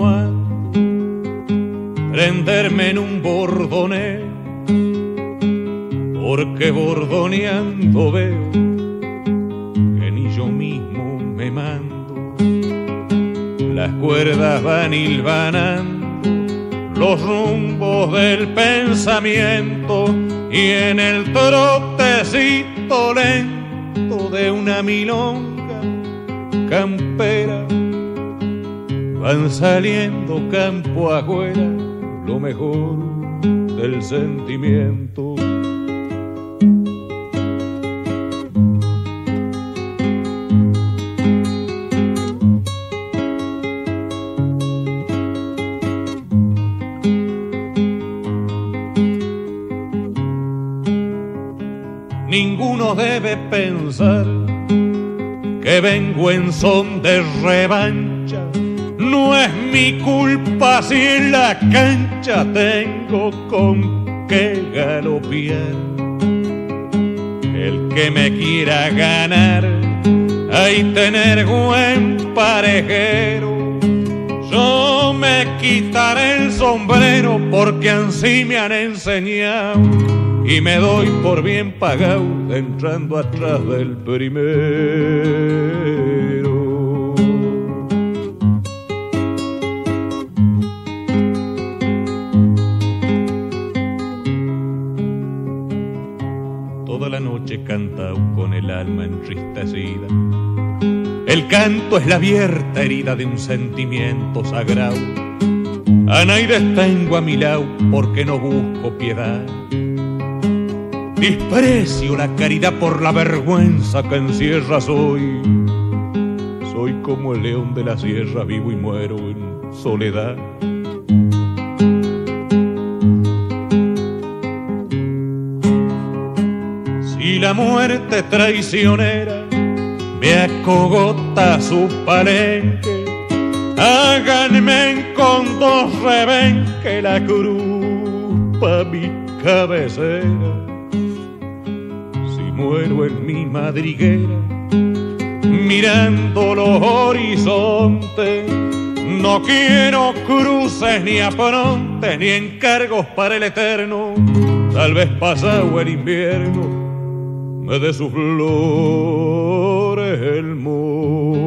cuando prenderme en un bordoneo, porque bordoneando veo que ni yo mismo me mando. Las cuerdas van hilvanando los rumbos del pensamiento, y en el trotecito lento de una milonga campera van saliendo campo afuera lo mejor del sentimiento. Ninguno debe pensar que vengo en son de revancha. No es mi culpa si en la cancha tengo con qué galopear. El que me quiera ganar, hay tener buen parejero. Yo me quitaré el sombrero porque ansí me han enseñado, y me doy por bien pagado entrando atrás del primero. Toda la noche cantao con el alma entristecida. El canto es la abierta herida de un sentimiento sagrado. A nadie tengo a mi lado porque no busco piedad. Desprecio la caridad por la vergüenza que encierra soy. Soy como el león de la sierra, vivo y muero en soledad. Si la muerte traicionera me acogota su palenque, háganme con dos rebenques la cruz pa' mi cabecera. Muero en mi madriguera mirando los horizontes. No quiero cruces ni aprontes ni encargos para el eterno. Tal vez pasado el invierno me dé sus flores el monte.